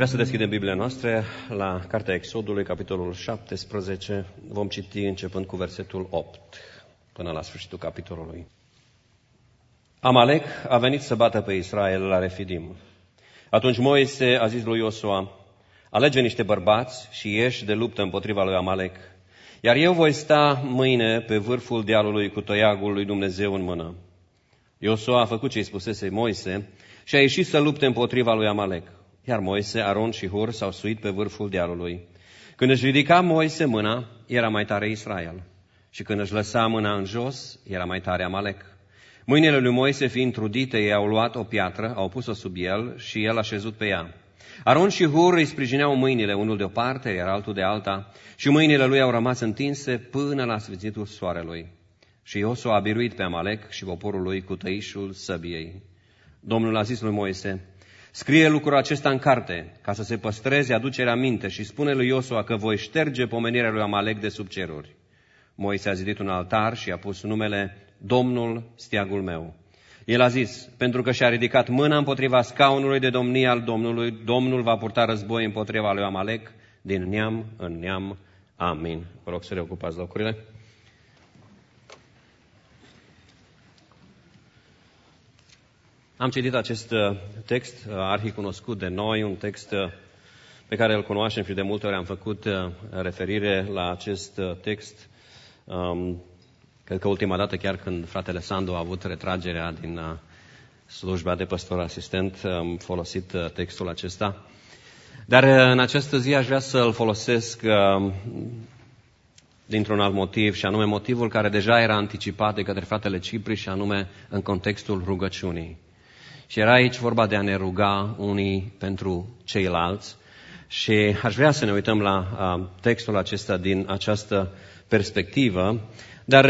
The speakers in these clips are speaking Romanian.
Aș vrea să deschidem Biblia noastră la Cartea Exodului, capitolul 17. Vom citi începând cu versetul 8 până la sfârșitul capitolului. Amalek a venit să bată pe Israel la Refidim. Atunci Moise a zis lui Iosua: alege niște bărbați și ieși de luptă împotriva lui Amalek, iar eu voi sta mâine pe vârful dealului cu toiagul lui Dumnezeu în mână. Iosua a făcut ce-i spusese Moise și a ieșit să lupte împotriva lui Amalek. Iar Moise, Aron și Hur s-au suit pe vârful dealului. Când își ridica Moise mâna, era mai tare Israel. Și când își lăsa mâna în jos, era mai tare Amalek. Mâinile lui Moise fiind trudite, ei au luat o piatră, au pus-o sub el și el a șezut pe ea. Aron și Hur îi sprijineau mâinile, unul de o parte, iar altul de alta, și mâinile lui au rămas întinse până la sfârșitul soarelui. Și Iosua a biruit pe Amalek și poporul lui cu tăișul săbiei. Domnul a zis lui Moise: scrie lucrul acesta în carte, ca să se păstreze aducerea minte, și spune lui Iosua că voi șterge pomenirea lui Amalek de sub ceruri. Moise a zidit un altar și a pus numele Domnul, steagul meu. El a zis: pentru că și-a ridicat mâna împotriva scaunului de domnie al Domnului, Domnul va purta război împotriva lui Amalek din neam în neam. Amin. Vă rog să reocupați locurile. Am citit acest text arhicunoscut de noi, un text pe care îl cunoaștem și de multe ori am făcut referire la acest text. Cred că ultima dată, chiar când fratele Sandu a avut retragerea din slujba de păstor asistent, am folosit textul acesta. Dar în această zi aș vrea să-l folosesc dintr-un alt motiv, și anume motivul care deja era anticipat de către fratele Cipri, și anume în contextul rugăciunii. Și era aici vorba de a ne ruga unii pentru ceilalți și aș vrea să ne uităm la textul acesta din această perspectivă, dar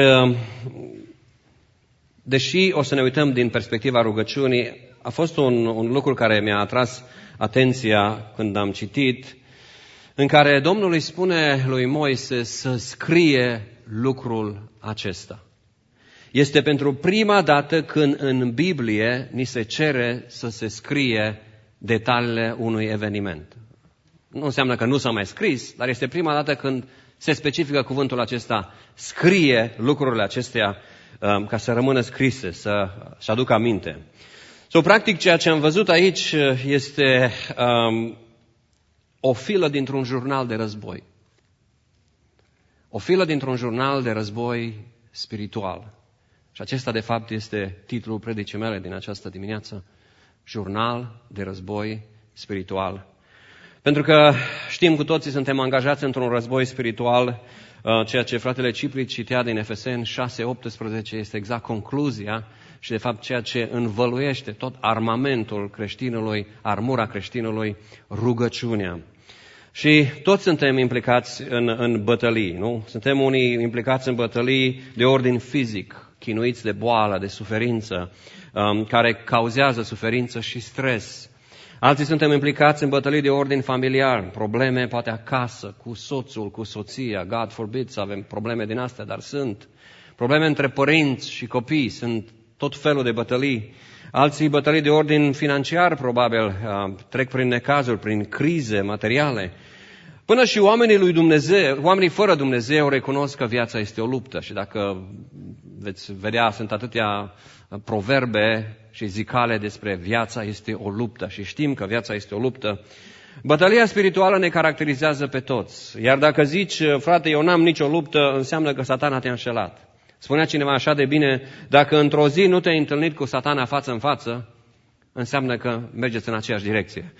deși o să ne uităm din perspectiva rugăciunii, a fost un lucru care mi-a atras atenția când am citit, în care Domnul îi spune lui Moise să scrie lucrul acesta. Este pentru prima dată când în Biblie ni se cere să se scrie detaliile unui eveniment. Nu înseamnă că nu s-a mai scris, dar este prima dată când se specifică cuvântul acesta, scrie lucrurile acestea ca să rămână scrise, să aducă aminte. Practic, ceea ce am văzut aici este o filă dintr-un jurnal de război. O filă dintr-un jurnal de război spiritual. Și acesta, de fapt, este titlul predicii mele din această dimineață, Jurnal de război spiritual. Pentru că știm cu toții, suntem angajați într-un război spiritual, ceea ce fratele Cipri citea din Efeseni 6:18 este exact concluzia și, de fapt, ceea ce învăluiește tot armamentul creștinului, armura creștinului, rugăciunea. Și toți suntem implicați în bătălii, nu? Suntem unii implicați în bătălii de ordin fizic, chinuiți de boală, de suferință, care cauzează suferință și stres. Alții suntem implicați în bătălii de ordin familiar, probleme poate acasă, cu soțul, cu soția, God forbid să avem probleme din astea, dar sunt. Probleme între părinți și copii, sunt tot felul de bătălii. Alții bătălii de ordin financiar, probabil, trec prin necazuri, prin crize materiale. Până și oamenii lui Dumnezeu, oamenii fără Dumnezeu recunosc că viața este o luptă. Și dacă veți vedea, sunt atâtea proverbe și zicale despre viața este o luptă. Și știm că viața este o luptă. Bătălia spirituală ne caracterizează pe toți. Iar dacă zici, frate, eu n-am nicio luptă, înseamnă că Satana te-a înșelat. Spunea cineva așa de bine, dacă într-o zi nu te-ai întâlnit cu Satana față în față, înseamnă că mergeți în aceeași direcție.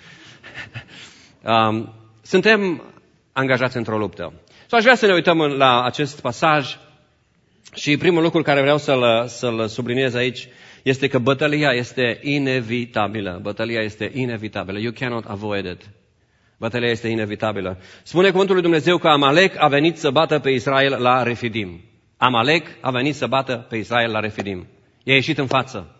Suntem angajați într-o luptă. Aș vrea să ne uităm la acest pasaj și primul lucru care vreau să-l subliniez aici este că bătălia este inevitabilă. Bătălia este inevitabilă. You cannot avoid it. Bătălia este inevitabilă. Spune cuvântul lui Dumnezeu că Amalek a venit să bată pe Israel la Refidim. Amalek a venit să bată pe Israel la Refidim. I-a ieșit în față.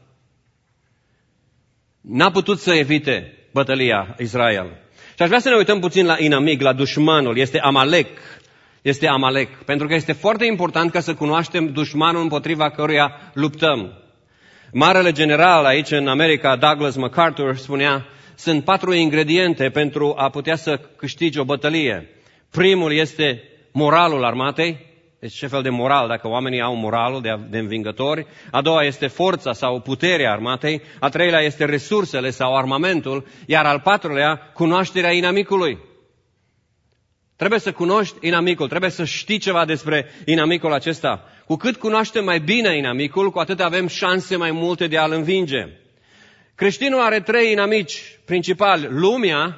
N-a putut să evite bătălia Israel. Și aș vrea să ne uităm puțin la inamic, la dușmanul. Este Amalek. Este Amalek. Pentru că este foarte important ca să cunoaștem dușmanul împotriva căruia luptăm. Marele general aici în America, Douglas MacArthur, spunea sunt 4 ingrediente pentru a putea să câștigi o bătălie. Primul este moralul armatei. Deci ce fel de moral, dacă oamenii au moralul de învingători. A doua este forța sau puterea armatei. A treilea este resursele sau armamentul. Iar al patrulea, cunoașterea inamicului. Trebuie să cunoști inamicul, trebuie să știi ceva despre inamicul acesta. Cu cât cunoaștem mai bine inamicul, cu atât avem șanse mai multe de a-l învinge. Creștinul are 3 inamici principali. Lumea,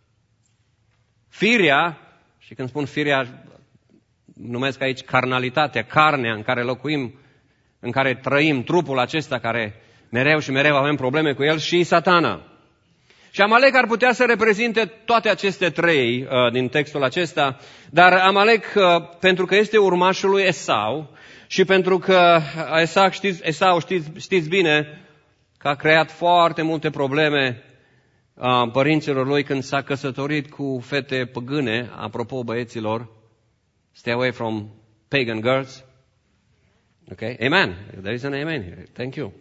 firea, și când spun firea, numesc aici carnalitatea, carnea în care locuim, în care trăim, trupul acesta care mereu și mereu avem probleme cu el, și Satana. Și Amalek ar putea să reprezinte toate aceste 3 din textul acesta, dar Amalek, pentru că este urmașul lui Esau și pentru că Esau știți bine că a creat foarte multe probleme părinților lui când s-a căsătorit cu fete păgâne, apropo băieților, stay away from pagan girls. Okay? Amen. There is an amen here. Thank you.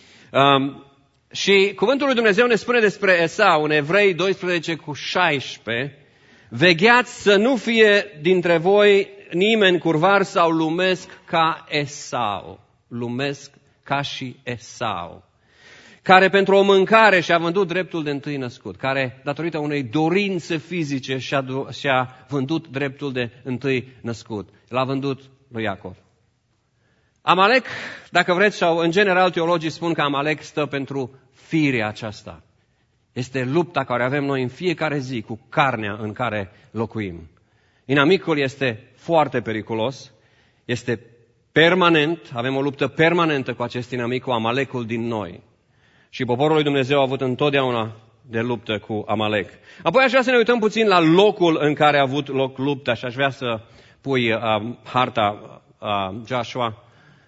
Și cuvântul lui Dumnezeu ne spune despre Esau în Evrei 12:16, vegheați să nu fie dintre voi nimeni curvar sau lumesc ca Esau. Lumesc ca și Esau. Care pentru o mâncare și-a vândut dreptul de întâi născut, care datorită unei dorințe fizice și-a vândut dreptul de întâi născut. L-a vândut lui Iacov. Amalek, dacă vreți, sau în general teologii spun că Amalek stă pentru firea aceasta. Este lupta care avem noi în fiecare zi cu carnea în care locuim. Inamicul este foarte periculos, este permanent, avem o luptă permanentă cu acest inamic, cu Amalekul din noi. Și poporul lui Dumnezeu a avut întotdeauna de luptă cu Amalek. Apoi aș vrea să ne uităm puțin la locul în care a avut loc lupta și aș vrea să pui harta Joshua.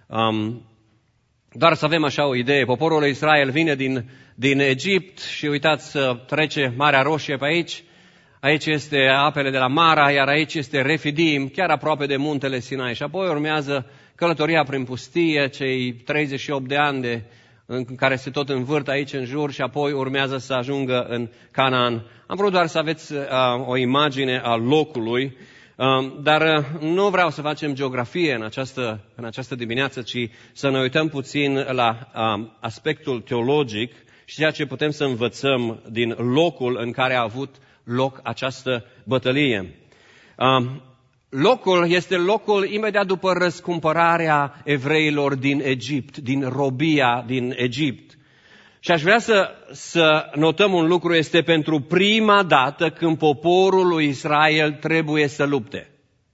Doar să avem așa o idee. Poporul lui Israel vine din Egipt și uitați, trece Marea Roșie pe aici. Aici este apele de la Mara, iar aici este Refidim, chiar aproape de muntele Sinai. Și apoi urmează călătoria prin pustie, cei 38 de ani în care se tot învârt aici în jur și apoi urmează să ajungă în Canaan. Am vrut doar să aveți o imagine a locului, dar nu vreau să facem geografie în această dimineață, ci să ne uităm puțin la aspectul teologic și ceea ce putem să învățăm din locul în care a avut loc această bătălie. Locul este locul imediat după răscumpărarea evreilor din Egipt, din robia din Egipt. Și aș vrea să notăm un lucru, este pentru prima dată când poporul lui Israel trebuie să lupte.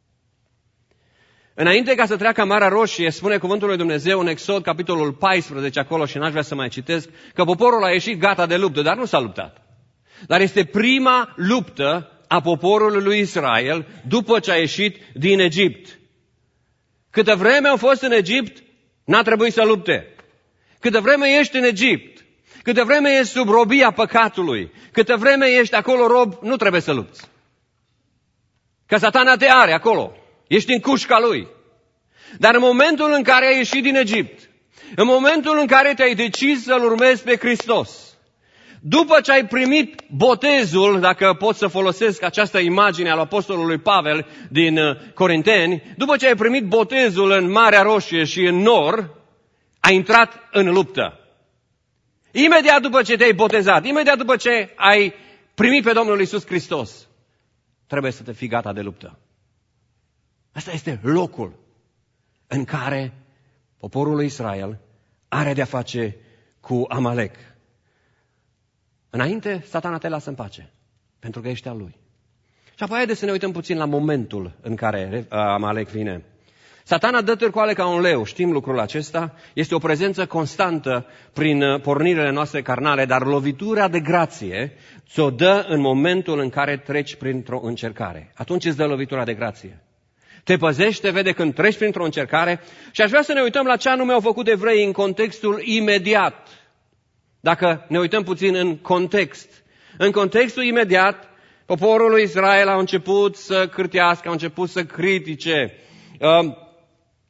Înainte ca să treacă Marea Roșie, spune cuvântul lui Dumnezeu în Exod, capitolul 14, acolo, și n-aș vrea să mai citesc, că poporul a ieșit gata de luptă, dar nu s-a luptat. Dar este prima luptă a poporului lui Israel după ce a ieșit din Egipt. Câtă vreme au fost în Egipt, n-a trebuit să lupte. Câtă vreme ești în Egipt, câtă vreme ești sub robia păcatului, câtă vreme ești acolo rob, nu trebuie să lupți. Că Satana te are acolo, ești în cușca lui. Dar în momentul în care ai ieșit din Egipt, în momentul în care te-ai decis să-L urmezi pe Hristos, după ce ai primit botezul, dacă pot să folosesc această imagine al apostolului Pavel din Corinteni, după ce ai primit botezul în Marea Roșie și în nor, ai intrat în luptă. Imediat după ce te-ai botezat, imediat după ce ai primit pe Domnul Iisus Hristos, trebuie să te fii gata de luptă. Asta este locul în care poporul lui Israel are de-a face cu Amalek. Înainte, Satana te lasă în pace, pentru că ești al lui. Și apoi haideți să ne uităm puțin la momentul în care Amalek vine. Satana dă târcoale ca un leu, știm lucrul acesta, este o prezență constantă prin pornirile noastre carnale, dar lovitura de grație ți-o dă în momentul în care treci printr-o încercare. Atunci îți dă lovitura de grație. Te păzește, vede când treci printr-o încercare și aș vrea să ne uităm la ce anume au făcut evreii în contextul imediat. Dacă ne uităm puțin în context. În contextul imediat, poporul lui Israel a început să cârtească, a început să critique.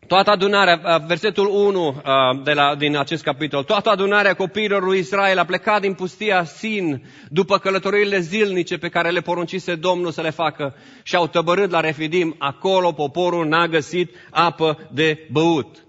Toată adunarea, versetul 1 din acest capitol, toată adunarea copiilor lui Israel a plecat din pustia Sin după călătoriile zilnice pe care le poruncise Domnul să le facă și au tăbărât la Refidim. Acolo poporul n-a găsit apă de băut.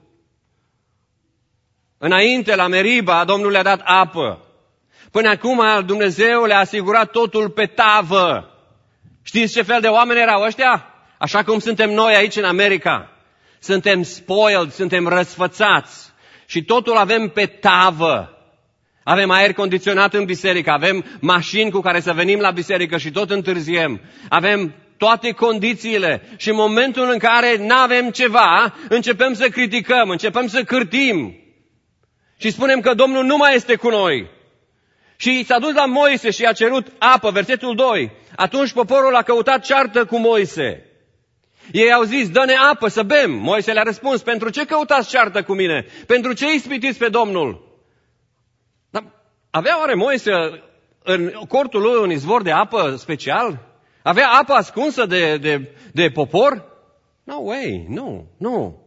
Înainte, la Meriba, Domnul le-a dat apă. Până acum, Dumnezeu le-a asigurat totul pe tavă. Știți ce fel de oameni erau ăștia? Așa cum suntem noi aici în America. Suntem spoiled, suntem răsfățați și totul avem pe tavă. Avem aer condiționat în biserică, avem mașini cu care să venim la biserică și tot întârziem. Avem toate condițiile și în momentul în care n-avem ceva, începem să criticăm, începem să cârtim și spunem că Domnul nu mai este cu noi. Și s-a dus la Moise și i-a cerut apă, versetul 2. Atunci poporul a căutat ceartă cu Moise. Ei au zis, dă-ne apă să bem. Moise le-a răspuns, pentru ce căutați ceartă cu mine? Pentru ce ispitiți pe Domnul? Dar avea oare Moise în cortul lui un izvor de apă special? Avea apă ascunsă de popor? No way, nu.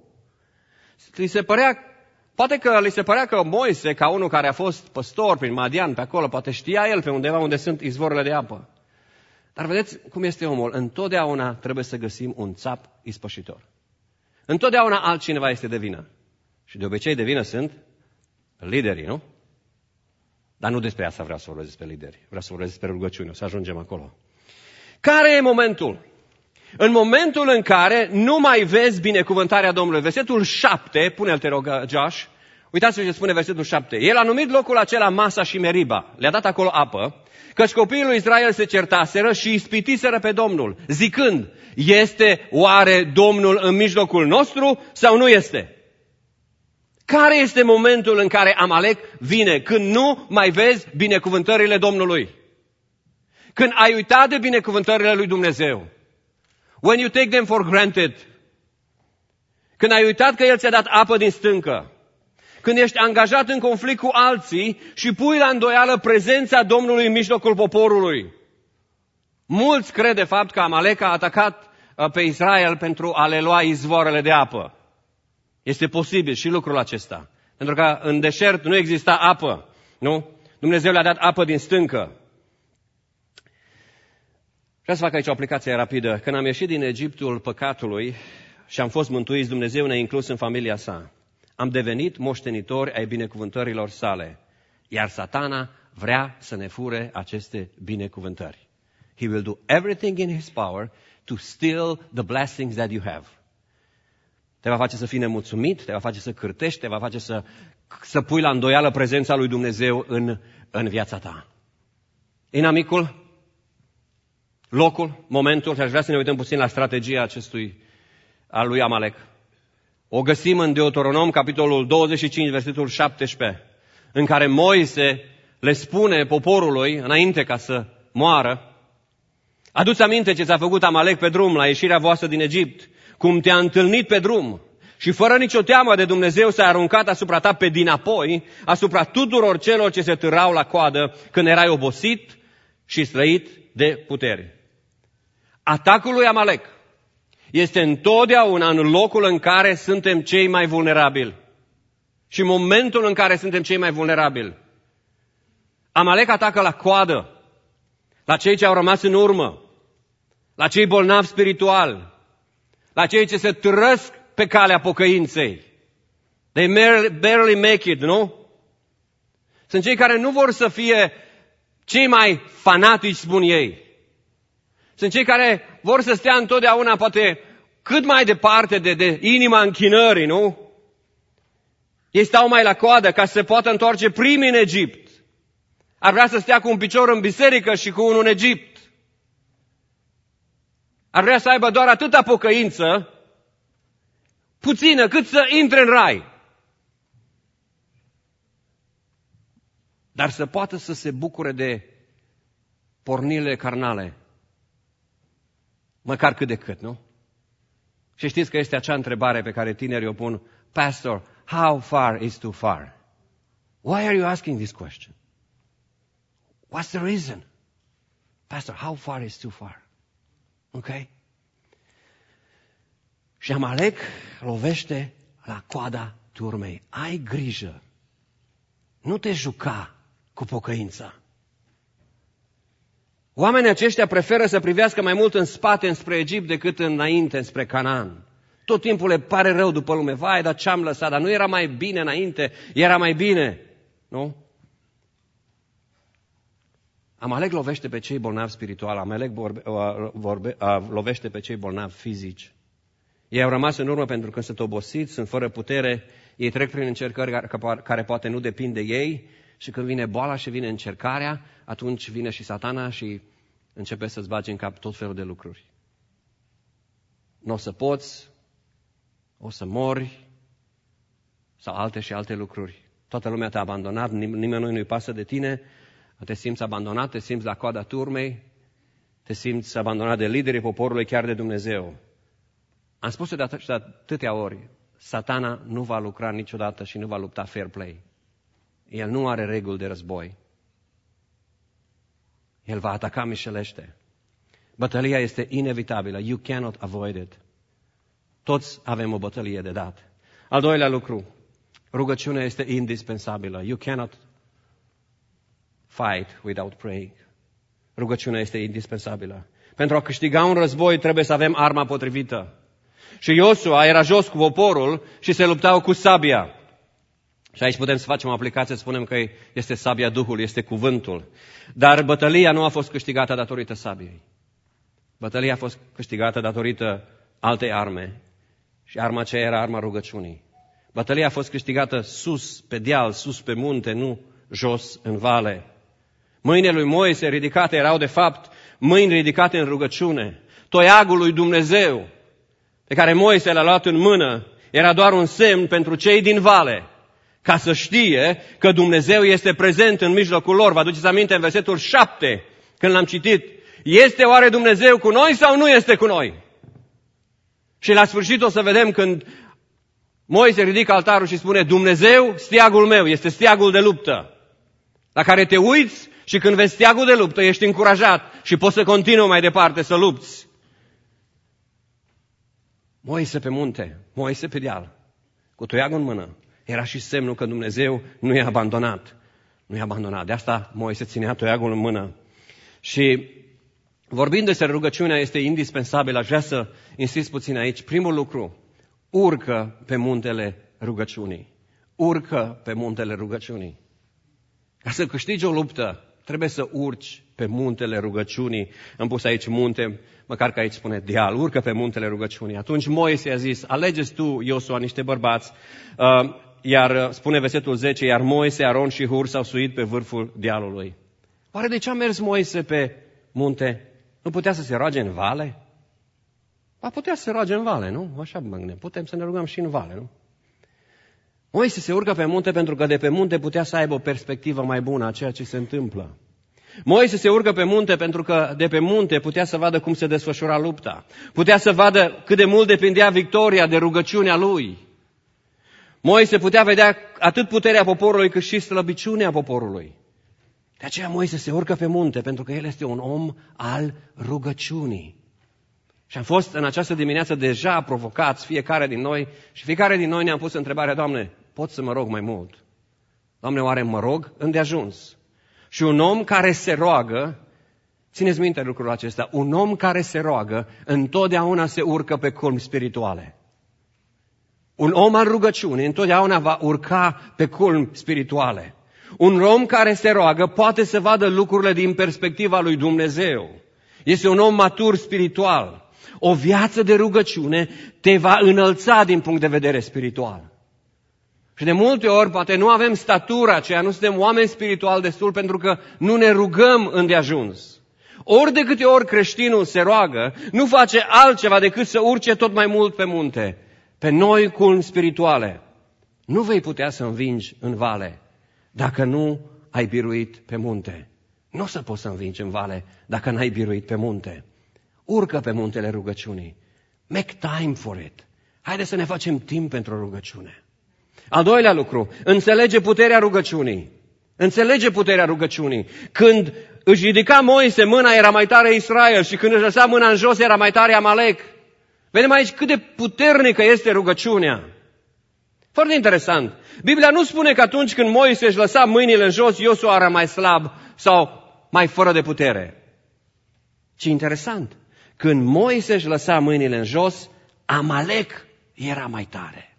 Poate că li se părea că Moise, ca unul care a fost păstor prin Madian pe acolo, poate știa el pe undeva unde sunt izvorurile de apă. Dar vedeți cum este omul. Întotdeauna trebuie să găsim un țap ispășitor. Întotdeauna altcineva este de vină. Și de obicei de vină sunt liderii, nu? Dar nu despre asta vreau să vorbesc despre lideri. Vreau să vorbesc despre rugăciune. O să ajungem acolo. Care e momentul? În momentul în care nu mai vezi binecuvântarea Domnului. Versetul 7, pune-l te rog, Josh. Uitați-vă ce spune versetul 7. El a numit locul acela Masa și Meriba. Le-a dat acolo apă. Căci copiii lui Israel se certaseră și ispitiseră pe Domnul, zicând, este oare Domnul în mijlocul nostru sau nu este? Care este momentul în care Amalek vine? Când nu mai vezi binecuvântările Domnului. Când ai uitat de binecuvântările lui Dumnezeu. When you take them for granted. Când ai uitat că El ți-a dat apă din stâncă. Când ești angajat în conflict cu alții și pui la îndoială prezența Domnului în mijlocul poporului. Mulți cred de fapt că Amalek a atacat pe Israel pentru a le lua izvoarele de apă. Este posibil și lucrul acesta. Pentru că în deșert nu exista apă. Nu? Dumnezeu le-a dat apă din stâncă. Vreau să fac aici o aplicație rapidă. Când am ieșit din Egiptul păcatului și am fost mântuiți, Dumnezeu ne-a inclus în familia sa. Am devenit moștenitori ai binecuvântărilor sale. Iar Satana vrea să ne fure aceste binecuvântări. He will do everything in his power to steal the blessings that you have. Te va face să fii nemulțumit, te va face să cârtești, te va face să pui la îndoială prezența lui Dumnezeu în viața ta. Inamicul, locul, momentul, și aș vrea să ne uităm puțin la strategia al lui Amalek. O găsim în Deuteronom, capitolul 25, versetul 17, în care Moise le spune poporului, înainte ca să moară, adu-ți aminte ce ți-a făcut Amalek pe drum la ieșirea voastră din Egipt, cum te-a întâlnit pe drum și fără nicio teamă de Dumnezeu s-a aruncat asupra ta pe dinapoi, asupra tuturor celor ce se târau la coadă când erai obosit și slăit de putere. Atacul lui Amalek este întotdeauna în locul în care suntem cei mai vulnerabili. Și momentul în care suntem cei mai vulnerabili. Amalek atacă la coadă, la cei ce au rămas în urmă, la cei bolnavi spiritual, la cei ce se trăsc pe calea pocăinței. They barely make it, nu? Sunt cei care nu vor să fie cei mai fanatici, spun ei. Sunt cei care vor să stea întotdeauna, poate, cât mai departe de inima închinării, nu? Ei stau mai la coadă ca să se poată întoarce primii în Egipt. Ar vrea să stea cu un picior în biserică și cu unul în Egipt. Ar vrea să aibă doar atâta pocăință, puțină, cât să intre în rai. Dar să poată să se bucure de pornirile carnale. Măcar cât de cât, nu? Și știți că este acea întrebare pe care tinerii o pun, Pastor, how far is too far? Why are you asking this question? What's the reason? Pastor, how far is too far? Ok? Și Amalek lovește la coada turmei. Ai grijă. Nu te juca cu pocăința. Oamenii aceștia preferă să privească mai mult în spate înspre Egipt decât înainte înspre Canaan. Tot timpul le pare rău după lume. Vai, dar ce-am lăsat? Dar nu era mai bine înainte? Era mai bine. Nu? Amalek lovește pe cei bolnavi spirituali. Amalek lovește pe cei bolnavi fizici. Ei au rămas în urmă pentru că sunt obosiți, sunt fără putere. Ei trec prin încercări care poate nu depind de ei. Și când vine boala și vine încercarea, atunci vine și Satana și începe să-ți bage în cap tot felul de lucruri. Nu o să poți, o să mori, sau alte și alte lucruri. Toată lumea te-a abandonat, nimeni nu-i pasă de tine, te simți abandonat, te simți la coada turmei, te simți abandonat de liderii poporului, chiar de Dumnezeu. Am spus-o de atâtea ori, Satana nu va lucra niciodată și nu va lupta fair play. El nu are reguli de război. El va ataca mișelește. Bătălia este inevitabilă. You cannot avoid it. Toți avem o bătălie de dat. Al doilea lucru, rugăciunea este indispensabilă. You cannot fight without praying. Rugăciunea este indispensabilă. Pentru a câștiga un război trebuie să avem arma potrivită. Și Iosua era jos cu poporul și se luptau cu sabia. Și aici putem să facem o aplicație, să spunem că este sabia Duhului, este cuvântul. Dar bătălia nu a fost câștigată datorită sabiei. Bătălia a fost câștigată datorită altei arme. Și arma aceea era arma rugăciunii. Bătălia a fost câștigată sus, pe deal, sus pe munte, nu jos în vale. Mâinile lui Moise ridicate erau de fapt mâini ridicate în rugăciune. Toiagul lui Dumnezeu pe care Moise l-a luat în mână era doar un semn pentru cei din vale, ca să știe că Dumnezeu este prezent în mijlocul lor. Vă aduceți aminte în versetul 7, când l-am citit, este oare Dumnezeu cu noi sau nu este cu noi? Și la sfârșit o să vedem când Moise ridică altarul și spune, Dumnezeu, steagul meu, este steagul de luptă, la care te uiți și când vezi steagul de luptă, ești încurajat și poți să continui mai departe să lupți. Moise pe munte, Moise pe deal, cu toiagul în mână, era și semnul că Dumnezeu nu i-a abandonat. Nu i-a abandonat. De asta Moise ținea toiagul în mână. Și vorbind despre rugăciunea este indispensabil, aș vrea să insist puțin aici. Primul lucru, urcă pe muntele rugăciunii. Urcă pe muntele rugăciunii. Ca să câștigi o luptă, trebuie să urci pe muntele rugăciunii. Am pus aici munte, măcar că aici spune deal, urcă pe muntele rugăciunii. Atunci Moise a zis, alegeți tu, Iosua, niște bărbați, iar spune versetul 10, iar Moise, Aron și Hur s-au suit pe vârful dealului. Oare de ce a mers Moise pe munte? Nu putea să se roage în vale? Ba putea să se roage în vale, nu? Așa mă gândeam, putem să ne rugăm și în vale, nu? Moise se urcă pe munte pentru că de pe munte putea să aibă o perspectivă mai bună a ceea ce se întâmplă. Moise se urcă pe munte pentru că de pe munte putea să vadă cum se desfășura lupta. Putea să vadă cât de mult depindea victoria de rugăciunea lui. Moise putea vedea atât puterea poporului cât și slăbiciunea poporului. De aceea Moise se urcă pe munte pentru că el este un om al rugăciunii. Și am fost în această dimineață deja provocați fiecare din noi și fiecare din noi ne-am pus întrebarea, Doamne, pot să mă rog mai mult? Doamne, oare mă rog îndeajuns? Și un om care se roagă, țineți minte lucrul acesta, un om care se roagă întotdeauna se urcă pe culmi spirituale. Un om al rugăciunii întotdeauna va urca pe culmi spirituale. Un om care se roagă poate să vadă lucrurile din perspectiva lui Dumnezeu. Este un om matur spiritual. O viață de rugăciune te va înălța din punct de vedere spiritual. Și de multe ori poate nu avem statura aceea, nu suntem oameni spirituali destul pentru că nu ne rugăm îndeajuns. Ori de câte ori creștinul se roagă, nu face altceva decât să urce tot mai mult pe munte, pe noi culmi spirituale. Nu vei putea să învingi în vale dacă nu ai biruit pe munte. Nu o să poți să învingi în vale dacă n-ai biruit pe munte. Urcă pe muntele rugăciunii. Make time for it. Haideți să ne facem timp pentru rugăciune. Al doilea lucru, înțelege puterea rugăciunii. Înțelege puterea rugăciunii. Când își ridica Moise mâna, era mai tare Israel și când își lăsa mâna în jos, era mai tare Amalek. Vedem aici cât de puternică este rugăciunea. Foarte interesant. Biblia nu spune că atunci când Moise își lăsa mâinile în jos, Iosua era mai slab sau mai fără de putere. ci interesant, când Moise își lăsa mâinile în jos, Amalek era mai tare.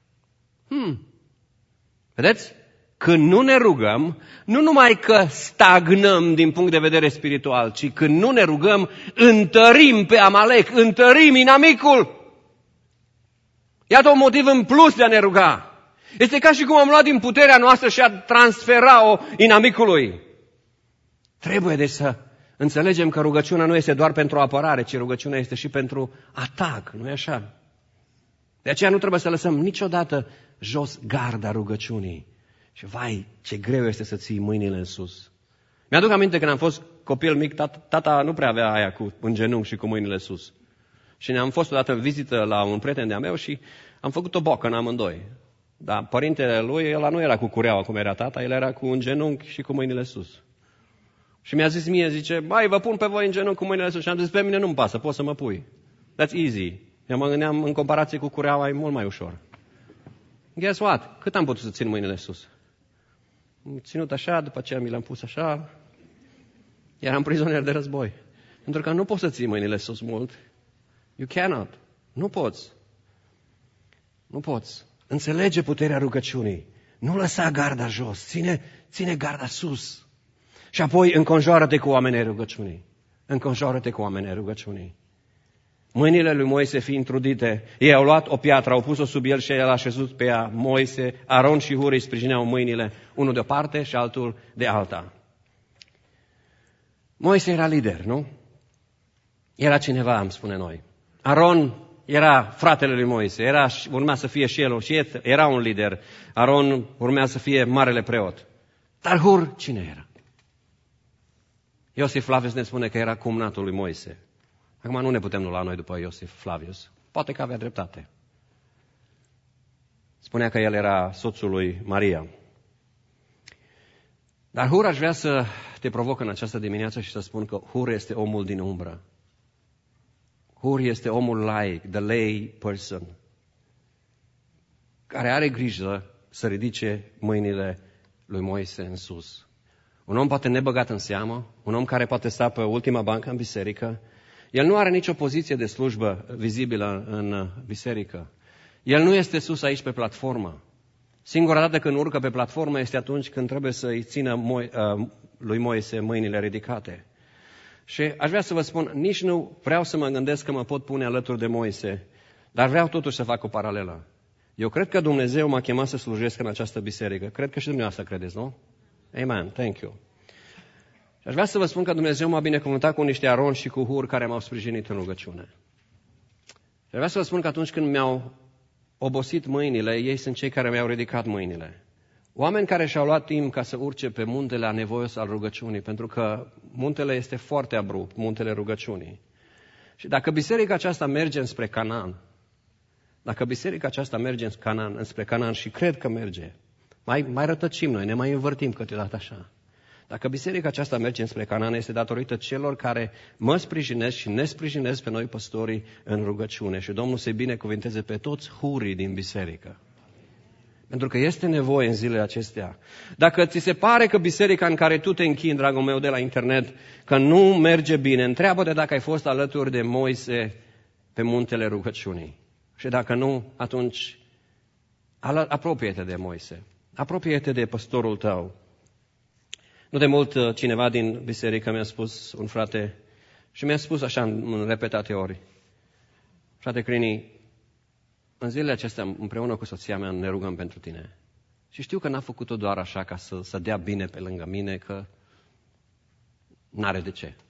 Vedeți? Când nu ne rugăm, nu numai că stagnăm din punct de vedere spiritual, ci când nu ne rugăm, întărim pe Amalek, întărim inamicul. Iată un motiv în plus de a ne ruga. Este ca și cum am luat din puterea noastră și a transfera-o inamicului. Trebuie deci să înțelegem că rugăciunea nu este doar pentru apărare, ci rugăciunea este și pentru atac, nu-i așa? De aceea nu trebuie să lăsăm niciodată jos garda rugăciunii. Și vai, ce greu este să ții mâinile în sus. Mi-aduc aminte când am fost copil mic, tata nu prea avea aia în genunchi și cu mâinile sus. Și ne-am fost odată în vizită la un prieten de-a meu și am făcut o bocă în amândoi. Dar părintele lui, ăla nu era cu cureaua cum era tata, el era cu un genunchi și cu mâinile sus. Și mi-a zis mie, zice, bai, vă pun pe voi în genunchi cu mâinile sus. Și am zis, pe mine nu-mi pasă, poți să mă pui. That's easy. Eu mă gândeam, în comparație cu cureaua, e mult mai ușor. Guess what? Cât am putut să țin mâinile sus? Am ținut așa, după aceea mi le-am pus așa. Eram prizonier de război. Pentru că nu poți să ții mâinile sus mult. You cannot. Nu poți. Nu poți. Înțelege puterea rugăciunii. Nu lăsa garda jos. Ține garda sus. Și apoi înconjoară-te cu oamenii rugăciunii. Înconjoară-te cu oamenii rugăciunii. Mâinile lui Moise fiind trudite, ei au luat o piatră, au pus-o sub el și el a așezut pe ea. Moise, Aron și Hur îi sprijineau mâinile, unul de o parte și altul de alta. Moise era lider, nu? Era cineva, am spune noi. Aron era fratele lui Moise, urma să fie și el, și era un lider. Aron urmea să fie marele preot. Dar Hur, cine era? Iosif Flavius ne spune că era cumnatul lui Moise. Acum nu ne putem lua noi după Iosif Flavius. Poate că avea dreptate. Spunea că el era soțul lui Maria. Dar Hur, aș vrea să te provoc în această dimineață și să spun că Hur este omul din umbră. Hur este omul laic, the lay person, care are grijă să ridice mâinile lui Moise în sus. Un om poate nebăgat în seamă, un om care poate sta pe ultima bancă în biserică. El nu are nicio poziție de slujbă vizibilă în biserică. El nu este sus aici pe platformă. Singura dată când urcă pe platformă este atunci când trebuie să-i țină lui Moise mâinile ridicate. Și aș vrea să vă spun, nici nu vreau să mă gândesc că mă pot pune alături de Moise, dar vreau totuși să fac o paralelă. Eu cred că Dumnezeu m-a chemat să slujesc în această biserică. Cred că și dumneavoastră credeți, nu? Amen. Thank you. Și aș vrea să vă spun că Dumnezeu m-a binecuvântat cu niște Aron și cu Hur care m-au sprijinit în rugăciune. Și aș vrea să vă spun că atunci când mi-au obosit mâinile, ei sunt cei care mi-au ridicat mâinile. Oameni care și-au luat timp ca să urce pe muntele anevoios al rugăciunii, pentru că muntele este foarte abrupt, muntele rugăciunii. Și dacă biserica aceasta merge înspre Canaan, înspre Canaan și cred că merge, mai rătăcim noi, ne mai învârtim câteodată așa. Dacă biserica aceasta merge înspre Canaan, este datorită celor care mă sprijinesc și ne sprijinesc pe noi păstorii în rugăciune. Și Domnul să-i binecuvinteze pe toți hurii din biserică. Pentru că este nevoie în zilele acestea. Dacă ți se pare că biserica în care tu te închini, dragul meu, de la internet, că nu merge bine, întreabă-te dacă ai fost alături de Moise pe muntele rugăciunii. Și dacă nu, atunci apropie-te de Moise. Apropie-te de păstorul tău. Nu de mult cineva din biserică mi-a spus, un frate, și mi-a spus așa în repetate ori, frate Crini, în zilele acestea împreună cu soția mea ne rugăm pentru tine. Și știu că n-a făcut-o doar așa ca să dea bine pe lângă mine, că n-are de ce.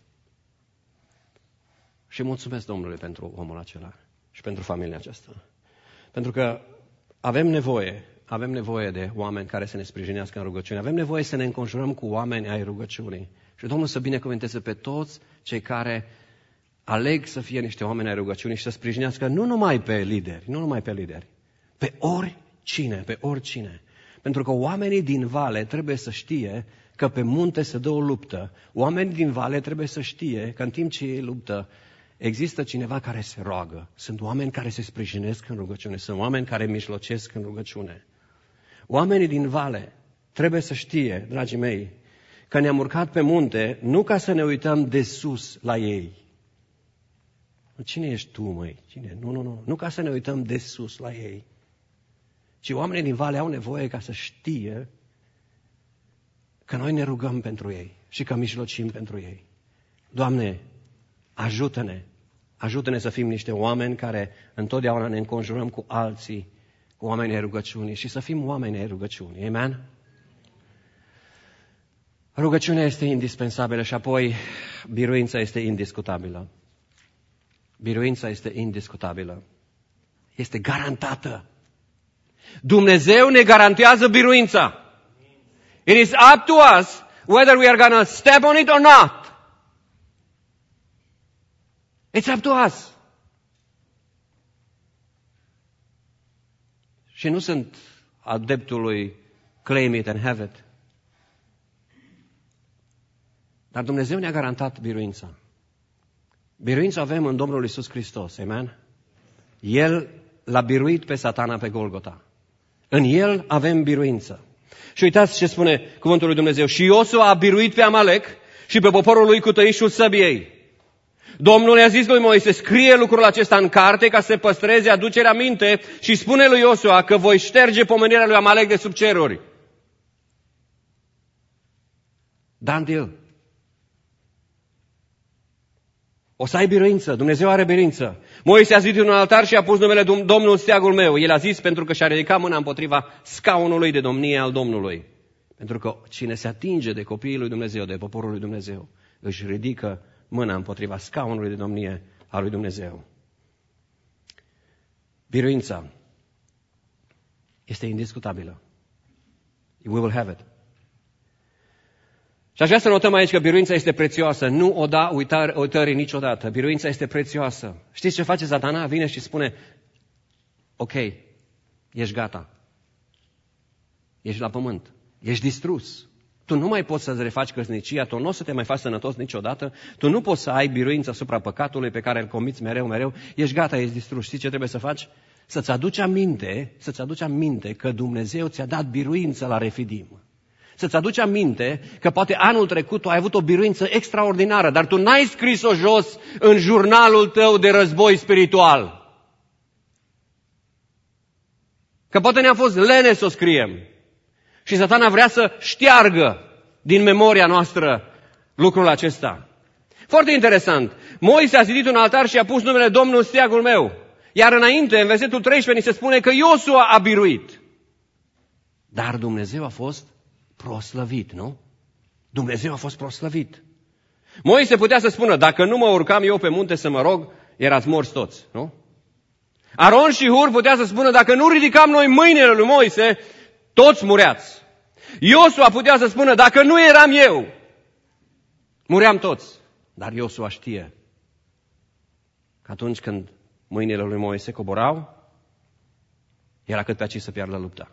Și mulțumesc Domnului pentru omul acela și pentru familia aceasta. Pentru că avem nevoie de oameni care să ne sprijinească în rugăciune. Avem nevoie să ne înconjurăm cu oameni ai rugăciunii. Și Domnul să binecuvânteze pe toți cei care aleg să fie niște oameni ai rugăciunii și să sprijinească nu numai pe lideri, pe oricine. Pentru că oamenii din vale trebuie să știe că pe munte se dă o luptă. Oamenii din vale trebuie să știe că în timp ce ei luptă, există cineva care se roagă. Sunt oameni care se sprijinesc în rugăciune. Sunt oameni care mijlocesc în rugăciune. Oamenii din vale trebuie să știe, dragii mei, că ne-am urcat pe munte nu ca să ne uităm de sus la ei. Cine ești tu, măi? Cine? Nu ca să ne uităm de sus la ei. Ci oamenii din vale au nevoie ca să știe că noi ne rugăm pentru ei și că mijlocim pentru ei. Doamne, ajută-ne! Ajută-ne să fim niște oameni care întotdeauna ne înconjurăm cu alții, cu oamenii ai rugăciunii și să fim oameni ai rugăciunii. Amen? Rugăciunea este indispensabilă și apoi biruința este indiscutabilă. Biruința este indiscutabilă. Este garantată. Dumnezeu ne garantează biruința. It is up to us whether we are going to step on it or not. It's up to us. Și nu sunt adeptul lui claim it and have it. Dar Dumnezeu ne-a garantat biruința. Biruința avem în Domnul Iisus Hristos. Amen? El l-a biruit pe Satana pe Golgota. În El avem biruință. Și uitați ce spune cuvântul lui Dumnezeu. Și Iosua a biruit pe Amalek și pe poporul lui cu tăișul săbiei. Domnul i-a zis lui Moise, scrie lucrul acesta în carte ca să se păstreze aducerea minte și spune lui Iosua că voi șterge pomenirea lui Amalek de sub ceruri. Done deal. O să ai biruință, Dumnezeu are biruință. Moise a zidit un altar și a pus numele Domnul steagul meu. El a zis pentru că și-a ridicat mâna împotriva scaunului de domnie al Domnului. Pentru că cine se atinge de copiii lui Dumnezeu, de poporul lui Dumnezeu, își ridică mâna împotriva scaunului de domnie al lui Dumnezeu. Biruința este indiscutabilă. We will have it. Și aș vrea să notăm aici că biruința este prețioasă. Nu o da uitării niciodată. Biruința este prețioasă. Știți ce face Satana? Vine și spune, ok, ești gata. Ești la pământ. Ești distrus. Tu nu mai poți să-ți refaci căsnicia, tu nu o să te mai faci sănătos niciodată, tu nu poți să ai biruință asupra păcatului pe care îl comiți mereu, ești gata, ești distrus. Știi ce trebuie să faci? Să-ți aduci aminte că Dumnezeu ți-a dat biruință la Refidim. Să-ți aduci aminte că poate anul trecut tu ai avut o biruință extraordinară, dar tu n-ai scris-o jos în jurnalul tău de război spiritual. Că poate ne-a fost lene să o scriem. Și Satana vrea să șteargă din memoria noastră lucrul acesta. Foarte interesant. Moise a zidit un altar și a pus numele Domnul steagul meu. Iar înainte, în versetul 13, ni se spune că Iosua a biruit. Dar Dumnezeu a fost proslăvit, nu? Dumnezeu a fost proslăvit. Moise putea să spună, dacă nu mă urcam eu pe munte să mă rog, erați morți toți, nu? Aron și Hur putea să spună, dacă nu ridicam noi mâinile lui Moise, toți mureați. Iosua putea să spună, dacă nu eram eu, muream toți. Dar Iosua știe că atunci când mâinile lui Moise coborau, era cât pe aici să piardă lupta.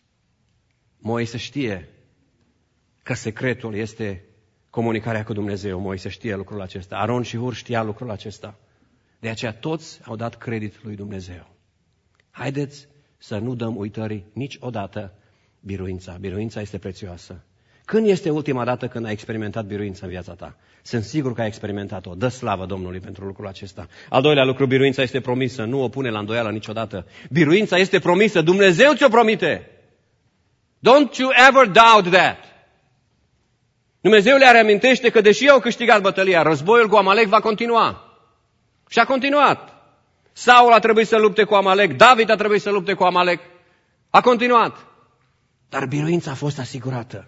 Moise știe că secretul este comunicarea cu Dumnezeu. Moise știe lucrul acesta. Aron și Hur știa lucrul acesta. De aceea toți au dat credit lui Dumnezeu. Haideți să nu dăm uitării niciodată biruința. Biruința este prețioasă. Când este ultima dată când ai experimentat biruința în viața ta? Sunt sigur că ai experimentat-o. Dă slavă Domnului pentru lucrul acesta. Al doilea lucru, biruința este promisă. Nu o pune la îndoială niciodată. Biruința este promisă. Dumnezeu ți-o promite. Don't you ever doubt that. Dumnezeu le reamintește că deși au câștigat bătălia, războiul cu Amalek va continua. Și a continuat. Saul a trebuit să lupte cu Amalek, David a trebuit să lupte cu Amalek. A continuat. Dar biruința a fost asigurată.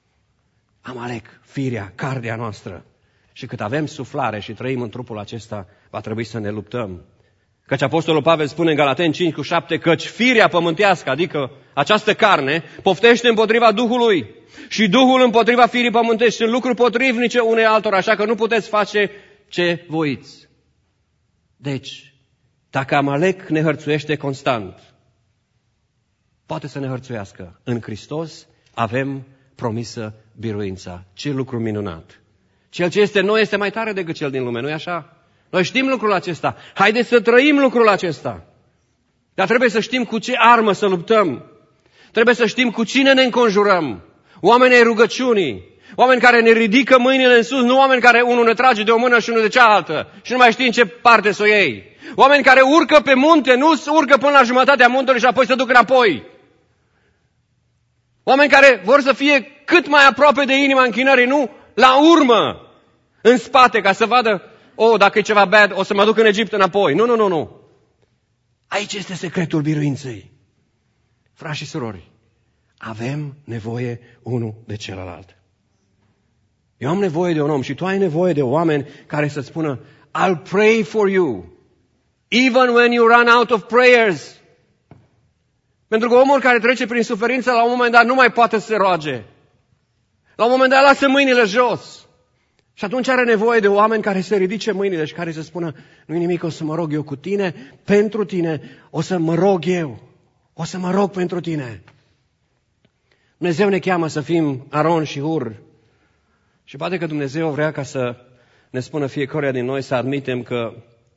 Amalek, firea, carnea noastră. Și cât avem suflare și trăim în trupul acesta, va trebui să ne luptăm. Căci Apostolul Pavel spune în Galateni 5:7, căci firea pământească, adică această carne, poftește împotriva Duhului și Duhul împotriva firii pământești. Sunt lucruri potrivnice unei altora, așa că nu puteți face ce voiți. Deci, dacă Amalek ne hărțuiește constant, poate să ne hărțuiască. În Hristos avem promisă biruința. Ce lucru minunat! Cel ce este în noi este mai tare decât cel din lume, nu-i așa? Noi știm lucrul acesta. Haideți să trăim lucrul acesta. Dar trebuie să știm cu ce armă să luptăm. Trebuie să știm cu cine ne înconjurăm. Oamenii ai rugăciunii. Oameni care ne ridică mâinile în sus, nu oameni care unul ne trage de o mână și unul de cealaltă și nu mai știi în ce parte să o iei. Oameni care urcă pe munte, nu urcă până la jumătatea muntelui și apoi se duc înapoi. Oameni care vor să fie cât mai aproape de inima închinării, nu la urmă, în spate, ca să vadă, dacă e ceva bad, o să mă duc în Egipt înapoi. Nu. Aici este secretul biruinței. Frați și surori, avem nevoie unul de celălalt. Eu am nevoie de un om și tu ai nevoie de oameni care să spună, I'll pray for you, even when you run out of prayers. Pentru că omul care trece prin suferință, la un moment dat nu mai poate să se roage. La un moment dat lasă mâinile jos. Și atunci are nevoie de oameni care să ridice mâinile și care să spună, nu-i nimic, o să mă rog eu cu tine, pentru tine, o să mă rog eu, o să mă rog pentru tine. Dumnezeu ne cheamă să fim Aron și Hur. Și poate că Dumnezeu vrea ca să ne spună fiecare din noi să admitem că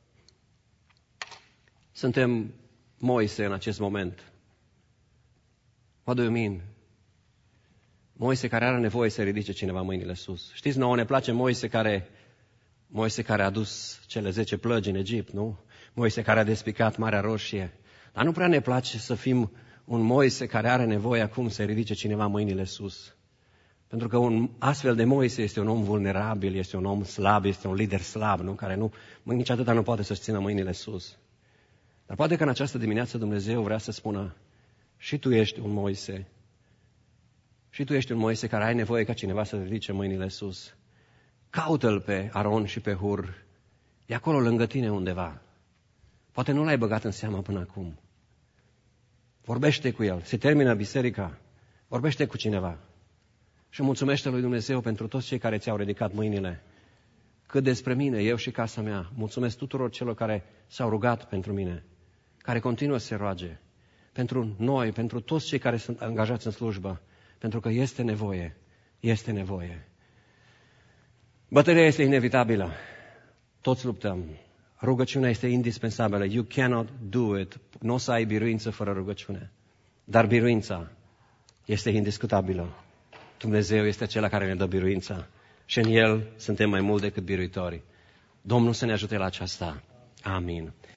suntem Moise în acest moment. What do you mean? Moise care are nevoie să ridice cineva mâinile sus. Știți, nouă ne place Moise care a dus cele 10 plăgi în Egipt, nu? Moise care a despicat Marea Roșie. Dar nu prea ne place să fim un Moise care are nevoie acum să ridice cineva mâinile sus. Pentru că un astfel de Moise este un om vulnerabil, este un om slab, este un lider slab, nu? Care nici atâta nu poate să-și țină mâinile sus. Dar poate că în această dimineață Dumnezeu vrea să spună, și tu ești un Moise. Și tu ești un Moise care ai nevoie ca cineva să ridice mâinile sus. Caută-l pe Aron și pe Hur. E acolo lângă tine undeva. Poate nu l-ai băgat în seamă până acum. Vorbește cu el. Se termină biserica. Vorbește cu cineva. Și mulțumește lui Dumnezeu pentru toți cei care ți-au ridicat mâinile. Cât despre mine, eu și casa mea, mulțumesc tuturor celor care s-au rugat pentru mine, care continuă să se roage, pentru noi, pentru toți cei care sunt angajați în slujbă, pentru că este nevoie. Bătălia este inevitabilă. Toți luptăm. Rugăciunea este indispensabilă. You cannot do it. Nu o să ai biruință fără rugăciune. Dar biruința este indiscutabilă. Dumnezeu este acela care ne dă biruința și în El suntem mai mult decât biruitori. Domnul să ne ajute la aceasta. Amin.